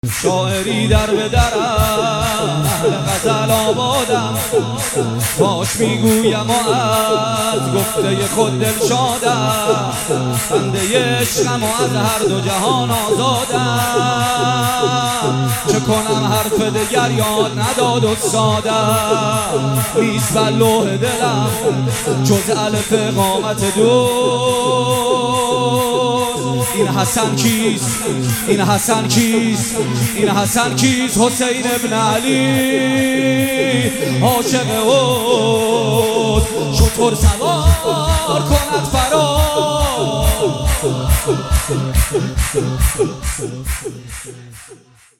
شاعری در به درم، اهل غزل آبادم، باش میگویم و از گفته خود دل شادم، بنده عشقم و از هر دو جهان آزادم. چه کنم حرف دگر یاد نداد استادم، نیست بر لوح دلم جز الف قامت دوست. این حسن کیست؟ این حسن کیست؟ این حسن کیست؟ حسین ابن علی عاشق اوست، شتر سوار کند فراز.